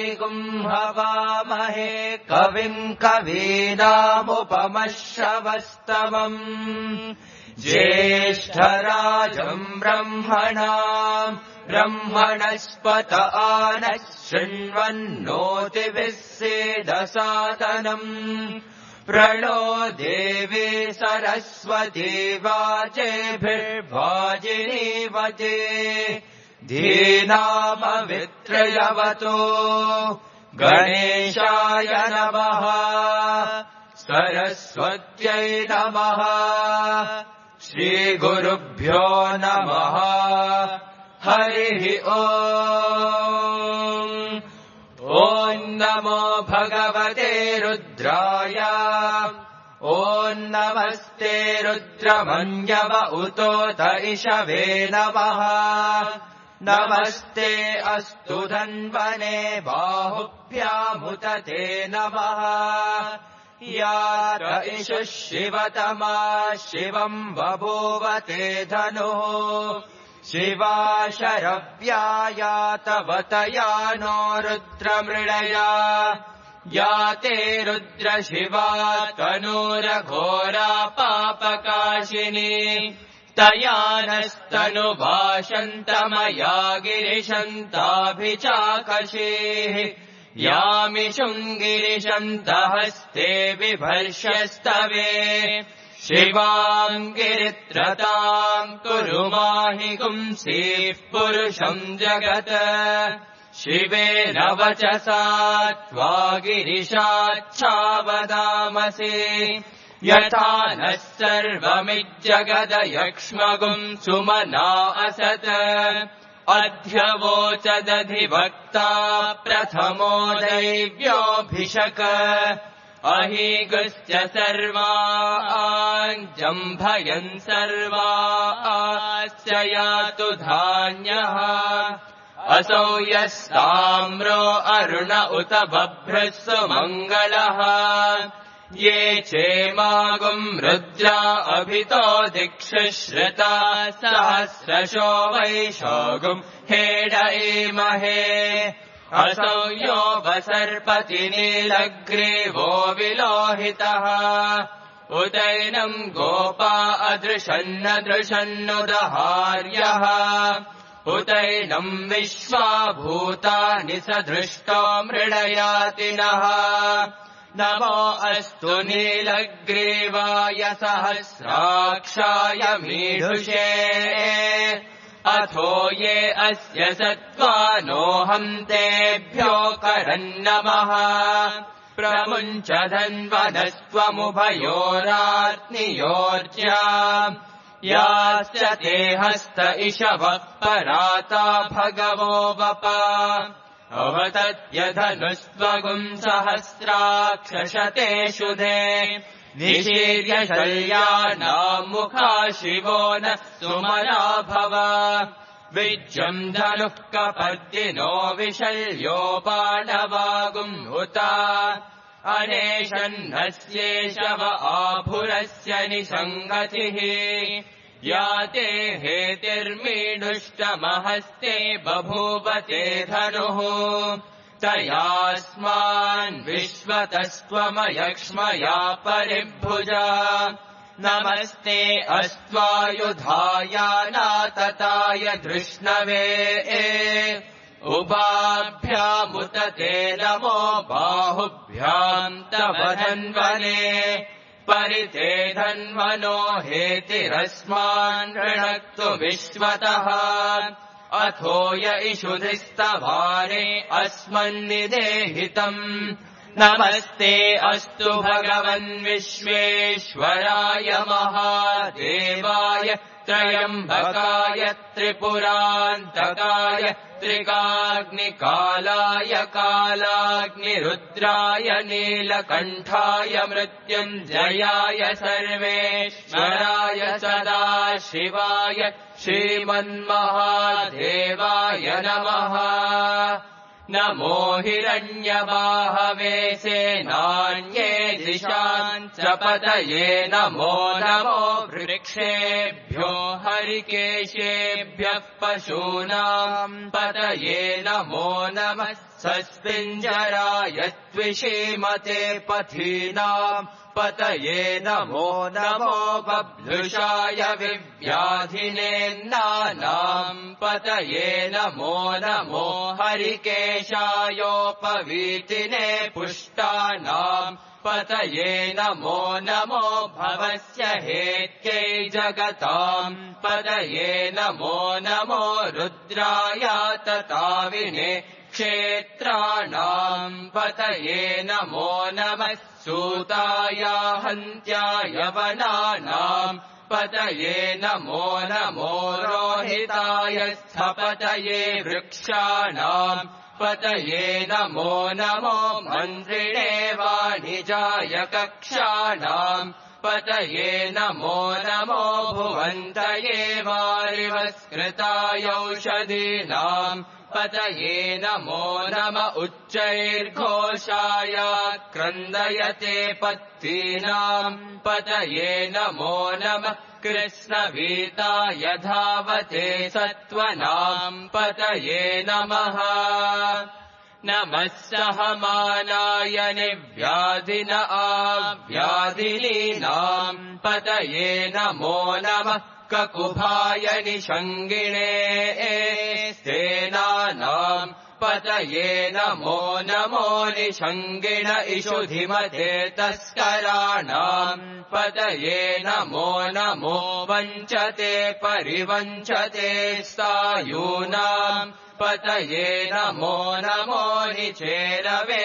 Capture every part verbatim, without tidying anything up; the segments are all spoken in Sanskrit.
हवामहे कविम् कवीनामुपमश्रवस्तमम् ज्येष्ठराजम् ब्रह्मणाम् ब्रह्मणस्पत आनः शृण्वन्नोतिभिः सेदसादनम् प्रणो देवी सरस्वती वाजेभिर्वाजिनीवते धीनामवित्रयवतो गणेशाय नमः सरस्वत्यै नमः श्रीगुरुभ्यो नमः हरिः ओम् ॐ नमो भगवते रुद्राय ॐ नमस्ते रुद्रमन्यव उतोत इषवे नमः नमस्ते अस्तु धन्वने बाहुभ्यामुत ते नमः या इषुः शिवतमा शिवम् बभूव ते धनुः शिवा शरव्या यातवतया नो रुद्रमृळया या ते रुद्रशिवा तनूरघोरा पापकाशिनी तया नस्तनुभाषन्तमया गिरिशन्ताभिचाकशीः यामिषुम् गिरिशन्तहस्ते बिभर्ष्यस्तवे शिवाम् गिरित्रताम् कुरु माहि पुंसीः पुरुषम् जगत् शिवेन वचसा त्वा गिरिशाच्छावदामसि यथा नः सर्वमिज्जगदयक्ष्मगुम् सुमना असत् अध्यवोचदधिवक्ता प्रथमो दैव्योऽभिषक अहीगुश्च सर्वान् जम्भयन् सर्वाश्च यातु धान्यः असौ यः साम्रो अरुण उत बभ्रः सुमङ्गलः ये चेमागुम् रुद्रा अभितो दिक्षु श्रुता सहस्रशो वैशोगुम् हेडयेमहे असौ यो वसर्पति नीलग्रीवो विलोहितः उदैनम् गोपा अदृशन्नदृशन्नुदहार्यः उदैनम् विश्वा भूतानि स दृष्टो मृडयातिनः नमो अस्तु नीलग्रीवाय सहस्राक्षाय मीढुषे अथो ये अस्य सत्त्वानोऽहम् तेभ्यो करन्नमः प्रमुञ्च धन्वनस्त्वमुभयोरात्नियोर्जा याश्च ते हस्त इषवः पराता भगवो वप अवतत्यधनुस्त्वगुम् सहस्राक्षशते शुधे निशीर्य शल्यानाम् मुखा शिवो नः सुमना भव विज्यम् धनुः कपर्दिनो विशल्योपाणवागुम् हुता अनेशन्नस्येषव आभुरस्य निषङ्गतिः या ते हेतिर्मीढुष्टमहस्ते बभूवते धनुः तयास्मान् विश्वतस्त्वमयक्ष्मया परिभुजा नमस्ते अस्त्वायुधायानातताय धृष्णवे उभाभ्यामुत ते नमो बाहुभ्याम् तव धन्वने परिते धन्वनो हेतिरस्मान् ऋणक्तु विश्वतः अथो य इषुधिस्तवारे अस्मन्निदेहितम् नमस्ते अस्तु भगवन् विश्वेश्वराय महादेवाय त्रयम्बकाय त्रिपुरान्तकाय त्रिकाग्निकालाय कालाग्निरुद्राय नीलकण्ठाय मृत्युञ्जयाय सर्वेश्वराय सदाशिवाय श्रीमन्महादेवाय नमः नमो हिरण्यबाहवे सेनान्ये दिशान् च पतये नमो नमो वृक्षेभ्यो हरिकेशेभ्यः पशूनाम् पतये नमो नमः सस्पिञ्जराय त्विषीमते पथीनाम् पतये नमो नमो बभ्रुषाय विव्याधिनेन्नानाम् पतये नमो नमो हरिकेशायोपवीतिने पुष्टानाम् पतये नमो नमो भवस्य हेत्यै जगताम् पतये नमो नमो रुद्राय तताविने क्षेत्राणाम् पतये नमो नमः सूताय हन्त्याय वनानाम् पतये नमो नमो रोहिताय स्थपतये वृक्षाणाम् पतये नमो नमो मन्त्रिणे वाणिजाय कक्षाणाम् पतये नमो नमो भुवन्तये वारिवस्कृतायौषधीनाम् पतये नमो नम उच्चैर्घोषाय क्रन्दयते पत्तीनाम् पतये नमो नमः कृष्णवीताय धावते सत्त्वनाम् पतये नमः नमः सहमानाय निव्याधिन आव्याधिनीनाम् पतये नमो नमः ककुभाय निषङ्गिणे सेनानाम् पतये नमो नमो निषङ्गिण इषुधिमते तस्कराणाम् पतये नमो नमो वञ्चते परिवञ्चते सायूनाम् पतये नमो नमो निचेरवे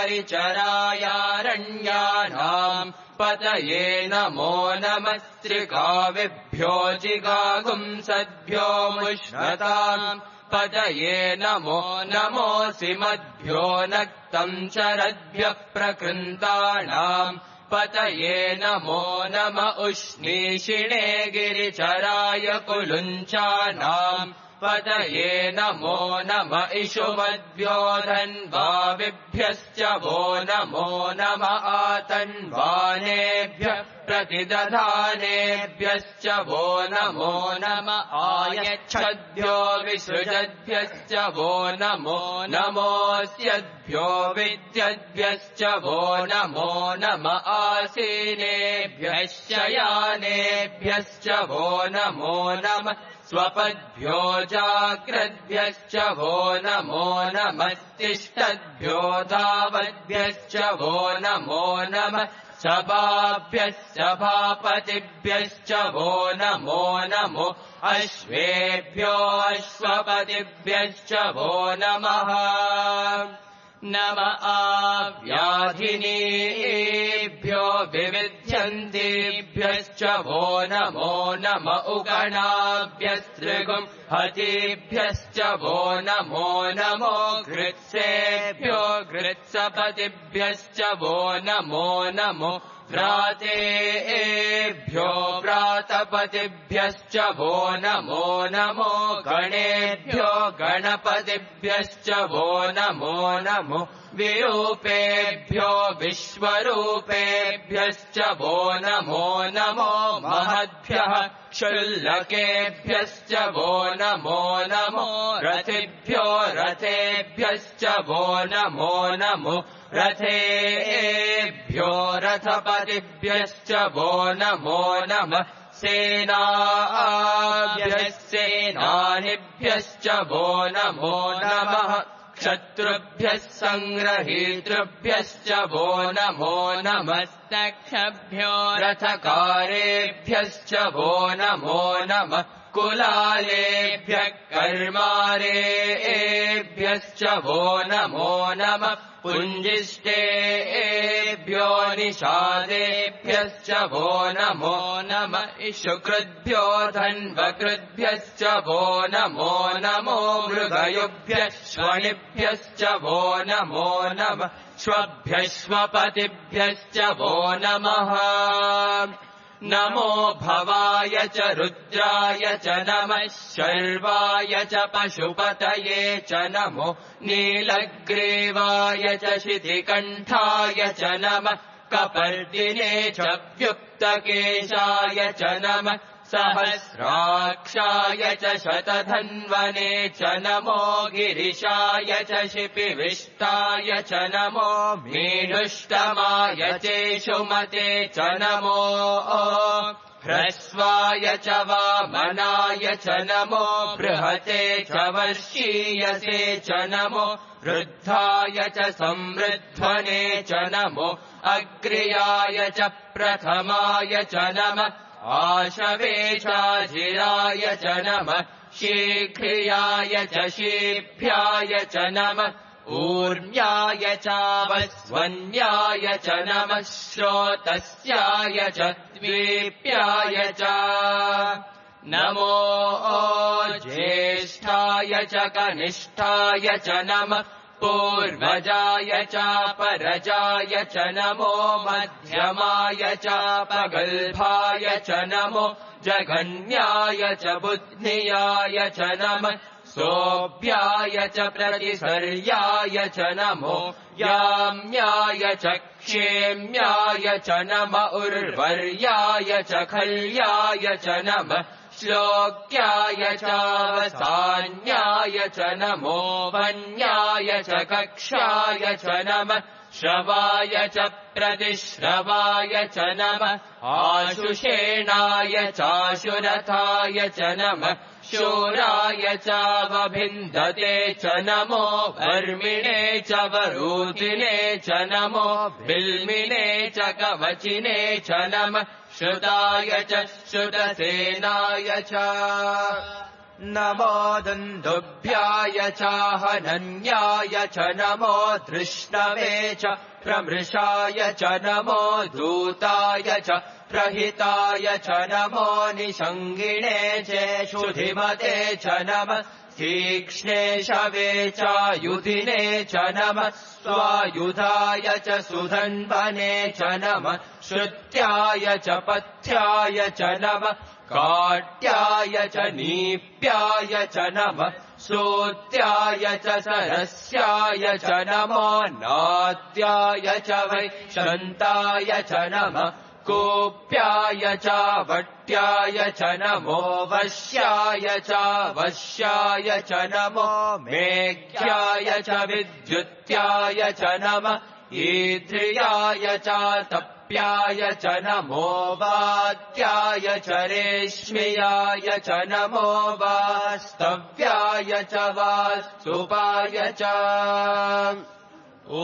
परिचरायारण्यानाम् पतये नमो नमः त्रिकाविभ्यो जिगागुंसद्भ्यो मुष्णताम् पतये नमो नमोऽसि मद्भ्यो नक्तम् चरद्भ्यः प्रकृन्तानाम् पतये नमो नम उष्णीषिणे गिरिचराय कुलुञ्चानाम् पतये नमो नम इषुवद्भ्यो धन्वाविभ्यश्च वो नमो नम आतन्वानेभ्यः प्रतिदधानेभ्यश्च वो नमो नम आयच्छद्भ्यो विसृजद्भ्यश्च वो नमो नमोऽस्यद्भ्यो विद्यद्भ्यश्च वो नमो नम आसीनेभ्यश्च यानेभ्यश्च वो नमो नम स्वपद्भ्यो जाग्रद्भ्यश्च वो नमो नमस्तिष्ठद्भ्यो धावद्भ्यश्च वो नमो नमः सभाभ्यश्च भापतिभ्यश्च वो नमो नमो अश्वेभ्यो अश्वपतिभ्यश्च वो नमः नम आव्याधिनीभ्यो विविध्यन्तीभ्यश्च वो नमो नम उगणाभ्यस्त्रिगुम् हतीभ्यश्च वो नमो नमो घृत्सेभ्यो घृत्सपतिभ्यश्च वो नमो नमो व्रातेभ्यो व्रातपतिभ्यश्च वो नमो नमो गणेभ्यो गणपतिभ्यश्च वो नमो नमो विरूपेभ्यो विश्वरूपेभ्यश्च वो नमो नमो महद्भ्यः क्षुल्लकेभ्यश्च वो नमो नमो रथिभ्यो रथेभ्यश्च वो नमो नमो रथेभ्यो रथपतिभ्यश्च वो नमो नमः सेनाभ्यः सेनानिभ्यश्च वो नमो नमः क्षत्रुभ्यः सङ्ग्रहीतृभ्यश्च वो नमो नमस्तक्षभ्यो रथकारेभ्यश्च वो नमो नमः कुलालेभ्यः कर्मारेभ्यश्च वो नमो नमः पुञ्जिष्टेभ्यो निषादेभ्यश्च वो नमो नमः इषुकृद्भ्यो धन्वकृद्भ्यश्च वो नमो नमो मृगयुभ्यः श्वणिभ्यश्च वो नमो नमः श्वभ्यश्वपतिभ्यश्च वो नमः नमो भवाय च रुद्राय च नमः शर्वाय च पशुपतये च नमो नीलग्रीवाय च शितिकण्ठाय च नमः कपर्दिने च व्युक्तकेशाय च नमः सहस्राक्षाय च शतधन्वने च नमो गिरिशाय च शिपिविष्टाय च नमो मीनुष्टमाय चेषुमते च नमो ह्रस्वाय च वामनाय च नमो बृहते च वर्षीयसे च नमो वृद्धाय च संवृध्वने च नमो अग्र्याय च प्रथमाय च नमः आशवे चाजिराय च नमः शीघ्रियाय च शीभ्याय च नमः ऊर्म्याय चावस्वन्याय च नमः श्रोतस्याय च द्वीप्याय च नमो ज्येष्ठाय च कनिष्ठाय च नमः पूर्वजाय चापरजाय च नमो मध्यमाय चापगल्भाय च नमो जघन्याय च बुद्धियाय च नमः सोऽभ्याय च प्रतिसर्याय च नमो याम्याय च क्षेम्याय च नम उर्वर्याय च खल्याय च नमः श्लोक्याय चावसान्याय च नमो वन्याय च कक्षाय च नमः श्रवाय च प्रतिश्रवाय च नमः आशुषेणाय चाशुरथाय च नमः शूराय चावभिन्दते च नमो वर्मिणे च वरूतिने च नमो बिल्मिने च कवचिने च नमः श्रुताय च श्रुतसेनाय च नमो दुन्दुभ्याय चाहनन्याय च नमो धृष्णवे च प्रमृषाय च नमो दूताय च प्रहिताय च नमो निषङ्गिणे चेषुधिमते च नमः तीक्ष्णे शवे चायुधिने च नमः स्वायुधाय च सुधन्वने च नमः श्रुत्याय च पथ्याय च नमः काट्याय च नीप्याय च नमः सूत्याय च सरस्याय च नमो नाद्याय च वैशन्ताय च नमः कोप्याय च वट्याय च नमो वश्याय च वश्याय च नमो मेघ्याय च विद्युत्याय च नमः ईध्र्याय च तप्याय च नमो वात्याय च रेश्म्याय च नमो वास्तव्याय च वास्तुपाय च ॐ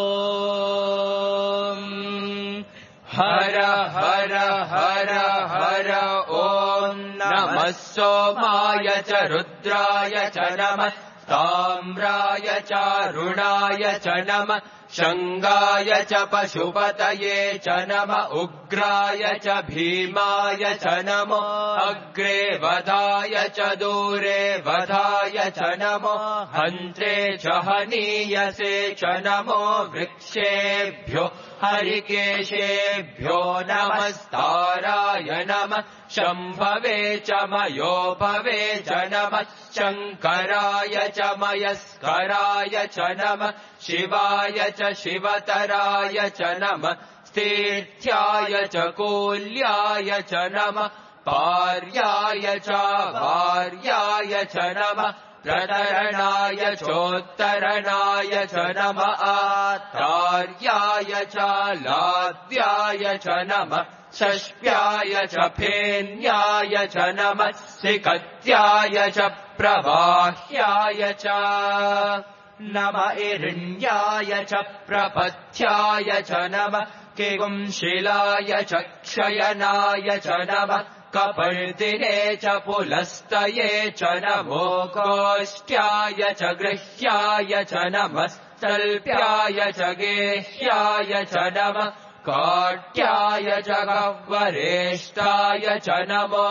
हर हर हर हर ॐ नमः सोमाय च रुद्राय च नमः ताम्राय चारुणाय च नमः शङ्गाय च पशुपतये च नमः उग्राय च भीमाय च नमो अग्रे वधाय च दूरे वधाय च नमो हन्त्रे च हनीयसे च नमो वृक्षेभ्यो हरिकेशेभ्यो नमस्ताराय नमः शम्भवे च मयोभवे च नमः शङ्कराय च मयस्कराय च नमः शिवाय च शिवतराय च नमः तीर्थ्याय च कूल्याय च नमः पार्याय च भार्याय च नमः प्रतरणाय चोत्तरणाय च नमः आतार्याय च लाद्याय च नमः षष्प्याय च फेन्याय च नमः सिकत्याय च प्रवाह्याय च नम इरण्याय च प्रपथ्याय च नमः किगुंशिलाय च क्षयनाय च नमः कपर्दिने च पुलस्तये च नमो कोष्ट्याय च गृह्याय च नमः तल्प्याय च गेह्याय च नमः काट्याय च गह्वरेष्टाय च नमो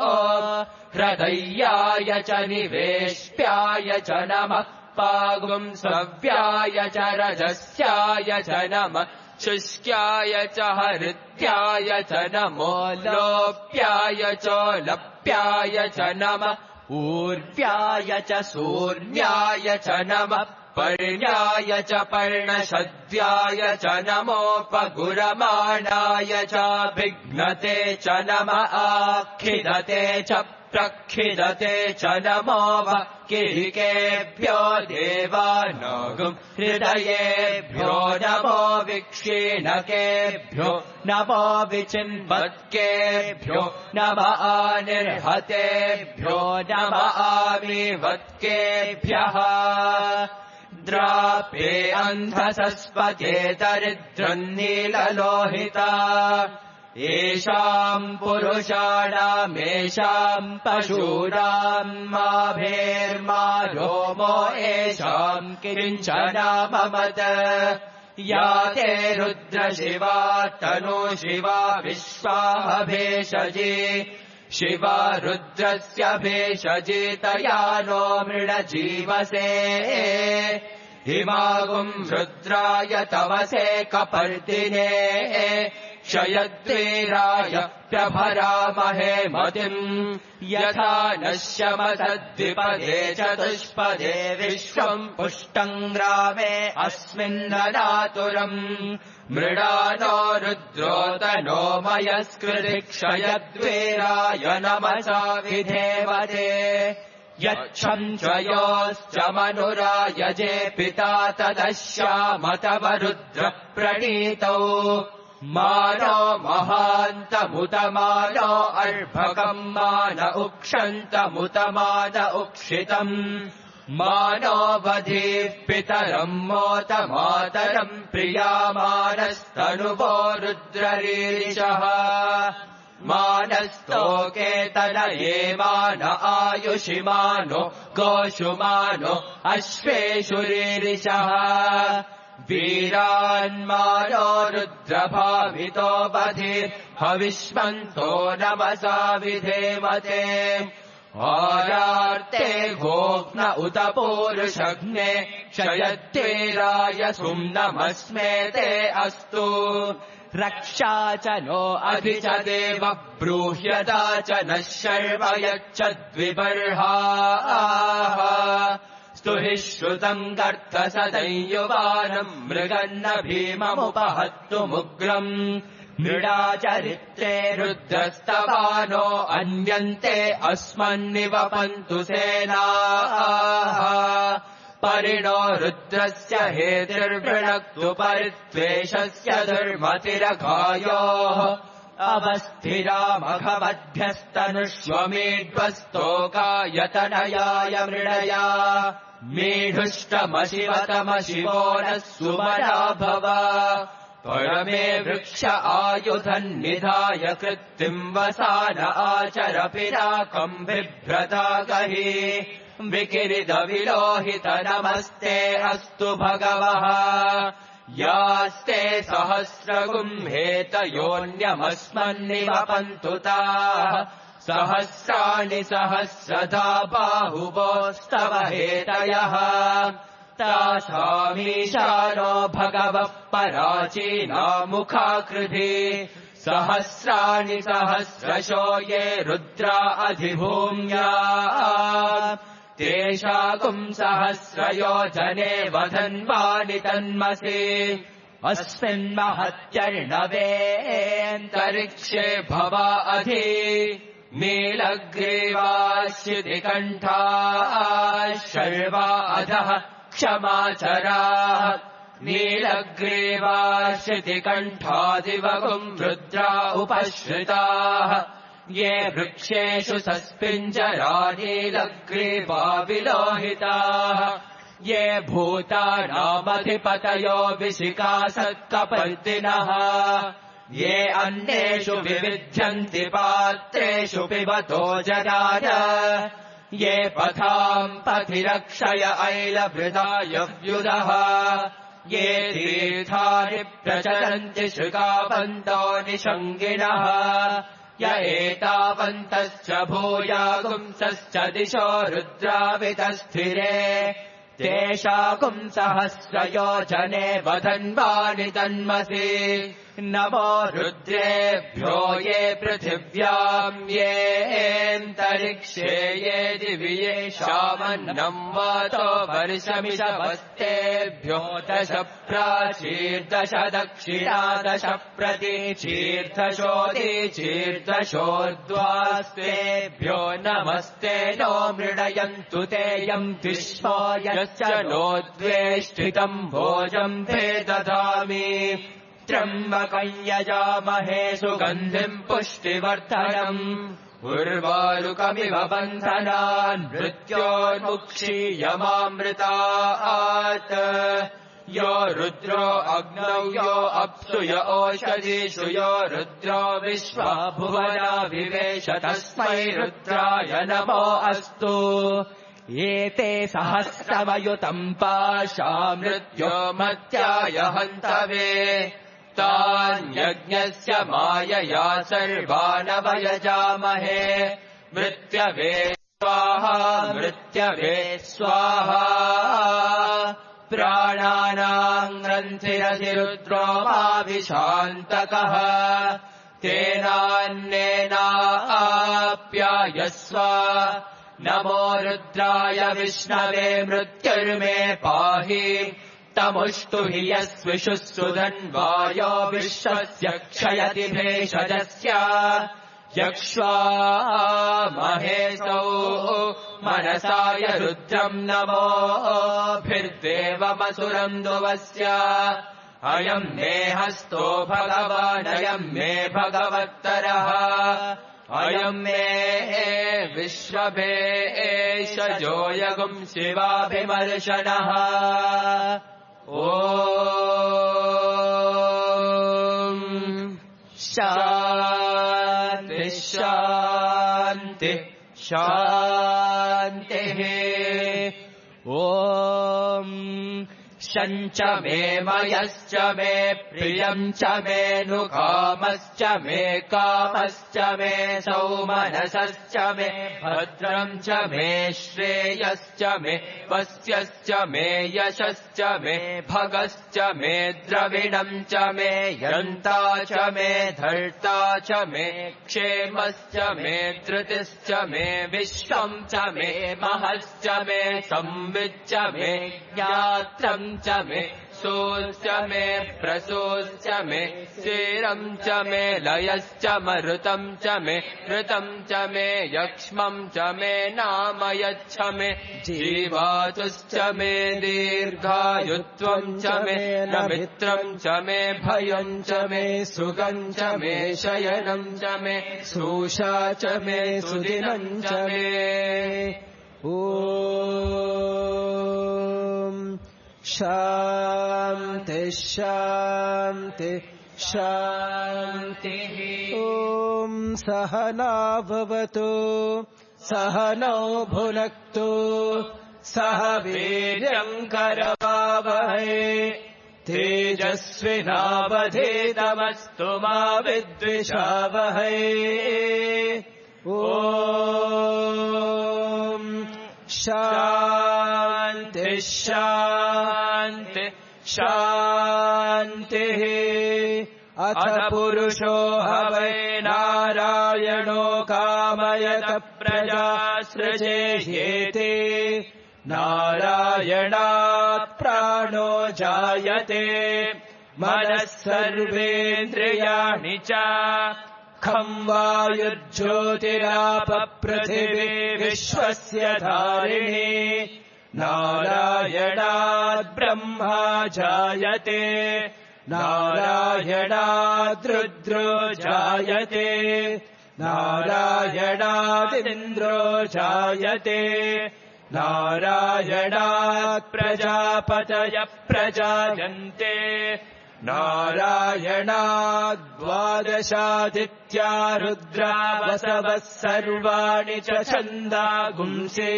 हृदयाय च निवेश्याय च नमः पागुंसव्याय च रजस्याय च नमः शुष्क्याय च हृत्याय च नमो लोप्याय च लप्याय च नमः ऊर्व्याय च सूर्याय च नमः पर्ण्याय च पर्णशद्याय च नमोपगुरमाणाय च विघ्नते च नम आखिदते च प्रखिदते च नमो वक्किरिकेभ्यो देवानागुं हृदयेभ्यो नमो विक्षीणकेभ्यो नमो विचिन्वत्केभ्यो नम आनिर्हतेभ्यो नम आविवत्केभ्यः द्रापे अन्धसस्पते दरिद्रन्नीललोहिता येषाम् पुरुषाणामेषाम् पशूनाम् माभेर्मा रोमो येषाम् किञ्चन ममत या ते रुद्रशिवा तनु शिवा विश्वाः भेषजे शिवा रुद्रस्य भेषजेतया नो मृडजीवसे हिमागुम् रुद्राय तवसे कपर्दिने क्षयद्वीराय प्रभरामहे मतिम् यथा नश्यमसद्विपदे चतुष्पदे विश्वम् पुष्टम् ग्रामे अस्मिन्ननातुरम् मृडानो रुद्रोतनो मयस्कृति क्षयद्वीराय नमसा विधेवते यच्छम् त्रयोश्च मनुरायजे पिता तदश्यामतव रुद्रप्रणीतौ मानो महान्तमुतमानो अर्भकम् मान उक्षन्तमुतमान उक्षितम् मानो वधीः पितरम् मोतमातरम् प्रियामानस्तनुवो रुद्ररीरिषः मानस्तोकेतनये मान आयुषिमानो गोषुमानो अश्वेषुरीरिषः वीरान्मानो रुद्रभावितो बधिर् हविष्मन्तो नमसा विधेमते आरार्ते गोग्न उत पूरुषग्ने क्षयद्वीराय सुम्नमस्मे ते अस्तु रक्षा च नो अधि च देव ब्रूह्यता च नः शर्व यच्छद्विबर्हाः स्तुहि श्रुतम् गर्त सदंयुवानम् मृगन्न भीममुपहत्तुमुग्रम् मृडाचरित्रे रुद्रस्तवानो अन्यन्ते अस्मन्निवपन्तु सेनाः परिणो रुद्रस्य हेतिर्वृणक्तु परित्वेषस्य दुर्मतिरघायोः अवस्थिरामघवद्भ्यस्तनुष्वमेढ्वस्तोकायतनयाय मृडया मेढुष्टमशिवतमशिवो नः सुमना भव परमे वृक्ष आयुधन्निधाय कृत्तिम् वसान आचर पिनाकम् बिभ्रता गहि विकिरितविलोहित नमस्ते अस्तु भगवः यास्ते सहस्रगुम्हेतयोऽन्यमस्मन्निवपन्तु ताः सहस्राणि सहस्रधा बाहुवोस्तव हेतयः तासामीशानो भगवः पराचीना मुखाकृधि सहस्राणि सहस्रशो ये रुद्रा अधिभूम्या तेषागुम् सहस्रयोजने वधन्वानि तन्मसि अस्मिन्महत्यर्णवेऽन्तरिक्षे भवा अधि नीलग्रीवाश्चितिकण्ठाः शर्वा अधः क्षमाचराः नीलग्रीवाश्चितिकण्ठादिवगुम् रुद्रा उपश्रिताः ये वृक्षेषु सस्पिञ्जरा नीलग्रीवा विलोहिताः ये भूतानामधिपतयो विशिखासत्कपर्दिनः ये अन्येषु विविध्यन्ति पात्रेषु पिबतो जनान ये पथाम् पथिरक्षय ऐलभृताय व्युदः ये तीर्थानि प्रचरन्ति शृगावन्तो निषङ्गिणः य एतावन्तश्च भूयागुंसश्च दिशो रुद्रावितस्थिरे तेषागुम् सहस्रयोजने वधन्वानि तन्मसि नमो रुद्रेभ्यो ये पृथिव्याम् येऽन्तरिक्षे ये दिवि येषामन्नम् वातो वर्षमिषवस्तेभ्यो दश प्राचीर्दश दक्षिणा दश प्रतीचीर्दशोदीचीर्दशोर्ध्वास्तेभ्यो नमस्ते नो मृडयन्तु तेयम् विश्वा यश्च नो द्वेष्टितम् भोजम् ते ददामि त्र्यम्बकम् यजामहे सुगन्धिम् पुष्टिवर्धनम् उर्वारुकमिव बन्धनान् मृत्योर्मुक्षीयमामृतात् यो रुद्रो अग्नौ यो अप्सु य ओषधीषु यो रुद्रो विश्वा भुवना विवेश तस्मै रुद्राय नमो अस्तु एते सहस्रमयुतम् पाशा मृत्यो मत्याय हन्तवे तान्यज्ञस्य मायया सर्वानवयजामहे मृत्यवे स्वाहा मृत्यवे स्वाहा प्राणानाम् ग्रन्थिरधिरुद्रो माविशान्तकः तेनान्नेनाप्यायस्व नमो रुद्राय विष्णवे मृत्युर्मे पाहि तमुष्टु हि यस्विषुः सुधन्वायो विश्वस्य क्षयति भेषजस्य यक्ष्वा महेशौ मनसाय रुद्रम् नमोभिर्देवमसुरम् दुवस्य अयम् मे हस्तो भगवानयम् मे भगवत्तरः अयम् मे विश्वभेषजो यगुम् शिवाभिमर्शनः ॐ शान्ति शान्ति शान्तिः ॐ शञ्च मे मयश्च मे प्रियम् च मे नुकामश्च मे कामश्च मे सौमनसश्च मे भद्रम् च मे श्रेयश्च मे वस्यश्च मे यशश्च मे भगश्च मे द्रविणम् च मे यन्ता च मे धर्ता च मे क्षेमश्च मे धृतिश्च मे विश्वम् च मे महश्च मे संविच्च मे ज्ञात्रम् च मे सोश्च मे प्रसोश्च मे स्थिरम् च मे लयश्च मरुतम् च मे ऋतम् च मे यक्ष्मम् च मे नाम यच्छ मे जीवातुश्च मे दीर्घायुत्वम् च मे नमित्रम् च मे भयम् च मे सुखम् च मे शयनम् च मे सूषा च मे सुदिनम् च मे ॐ शान्ति शान्ति शान्तिः ॐ सहना भवतु सहनौ भुनक्तु सह वीर्यम् करवावहै तेजस्विनावधीतमस्तु मा विद्विषावहै ॐ शान्ति शान्ति शान्तिः अथ पुरुषो ह वै नारायणो कामयत प्रजा सृजेह्येति नारायणात् प्राणो जायते मनः सर्वेन्द्रियाणि च खम् वायुर्ज्योतिराप पृथिवी विश्वस्य धारिणी नारायणात् ब्रह्मा जायते नारायणात् रुद्रो जायते नारायणादिन्द्रो जायते नारायणात् प्रजापतयः प्रजायन्ते नारायणात् द्वादशादित्या रुद्रा वसवः सर्वाणि च छन्दागुंसि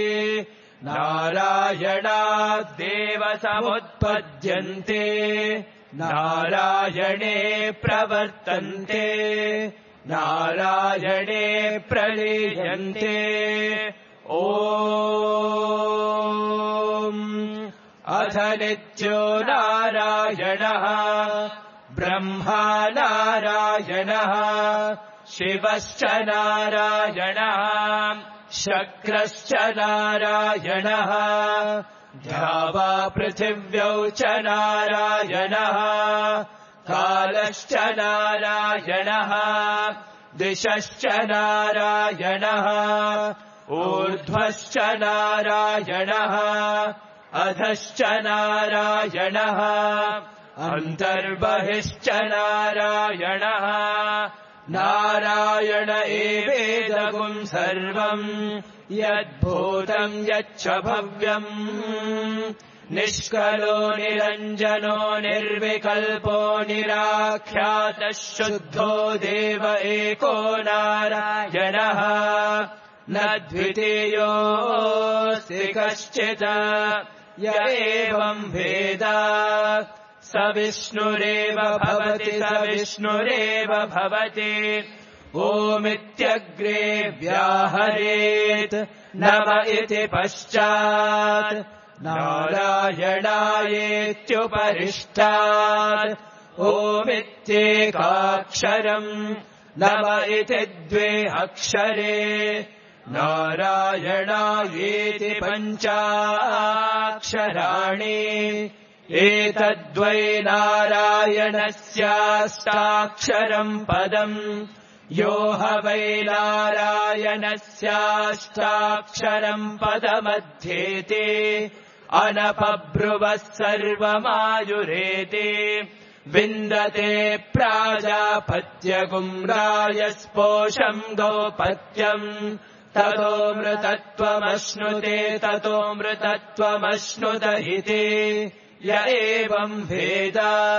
नारायणात् देवसमुत्पद्यन्ते नारायणे प्रवर्तन्ते नारायणे प्रलीयन्ते ॐ अथ नित्यो नारायणः ब्रह्मा नारायणः शिवश्च नारायणः शक्रश्च नारायणः द्यावा पृथिव्यौ च नारायणः कालश्च नारायणः दिशश्च नारायणः ऊर्ध्वश्च नारायणः अधश्च नारायणः अन्तर्बहिश्च नारायणः नारायण एवेदगुम् सर्वम् यद्भूतम् यच्च भव्यम् निष्कलो निरञ्जनो निर्विकल्पो निराख्यातः शुद्धो देव एको नारायणः न द्वितीयोऽस्ति कश्चित् य एवम् वेद स विष्णुरेव भवति स विष्णुरेव भवति ओमित्यग्रे व्याहरेत् नम इति पश्चात् नारायणायेत्युपरिष्टात् ओमित्येकाक्षरम् नम इति द्वे अक्षरे नारायणायेति पञ्चाक्षराणि एतद्वै नारायणस्याष्टाक्षरम् पदम् यो ह वै नारायणस्याष्टाक्षरम् पदमध्येते अनपब्रुवः सर्वमायुरेति विन्दते प्राजापत्यगुम् रायस्पोषम् गौपत्यम् ततो मृतत्वमश्नुते ततो मृतत्वमश्नुत इति य एवम् वेद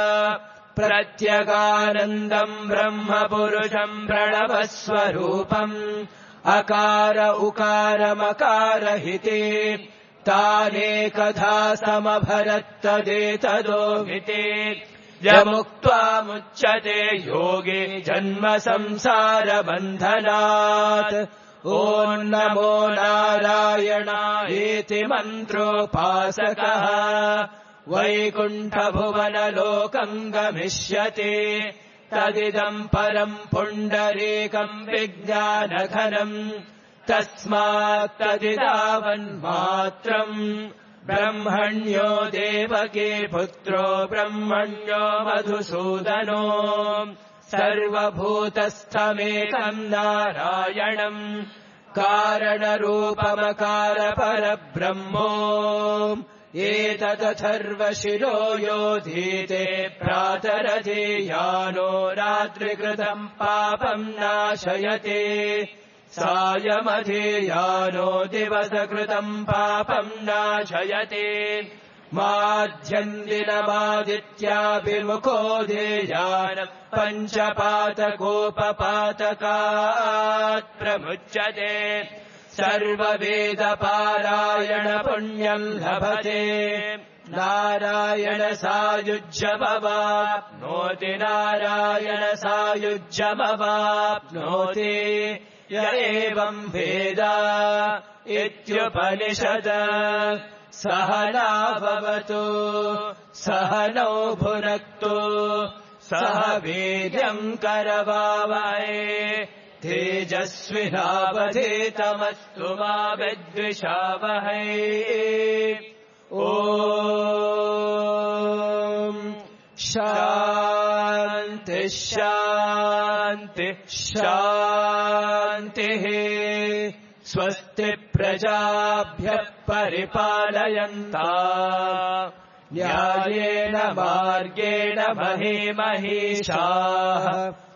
प्रत्यगानन्दम् ब्रह्म पुरुषम् प्रणवस्वरूपम् अकार उकारमकारहिते तानेकधा समभरत्तदेतदोमिति यमुक्त्वा मुच्यते योगी जन्म संसारबन्धनात् ॐ नमो नारायणायेति मन्त्रोपासकः वैकुण्ठभुवनलोकम् गमिष्यति तदिदम् परम् पुण्डरीकम् विज्ञानघनम् तस्मात् तदिदावन्मात्रम् ब्रह्मण्यो देवकी पुत्रो ब्रह्मण्यो मधुसूदनो सर्वभूतस्थमेकम् नारायणम् कारणरूपमकारपरब्रह्मो एतदथर्वशिरो योधीते प्रातरधीयानो रात्रिकृतम् पापम् नाशयते सायमधीयानो दिवसकृतम् पापम् नाशयते माध्यन्दिनमादित्याभिमुखो धेयानम् पञ्चपातकोपपातकात् प्रमुच्यते सर्ववेदपारायण पुण्यम् लभते नारायण सायुज्यमवाप्नोति नारायण सायुज्यमवाप्नोति य एवम् वेद इत्युपनिषद सहना भवतु सहनौ भुनक्तु सह वीर्यम् करवावहै तेजस्विनावधीतमस्तु मा विद्विषावहै ॐ शान्ति शान्ति शान्तिः स्वस्ति प्रजाभ्यः परिपालयन्ता न्यायेन मार्गेण महीमहीषाः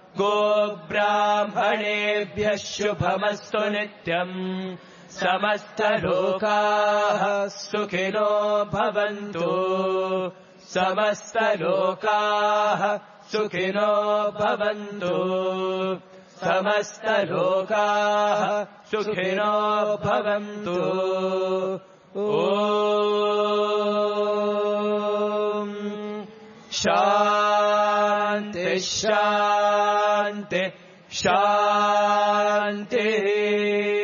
गोब्राह्मणेभ्यः शुभमस्तु नित्यम् समस्तलोकाः सुखिनो भवन्तु समस्तलोकाः सुखिनो भवन्तु समस्तलोकाः सुखिनो भवन्तु ॐ शान्ति शान्ति शान्तिः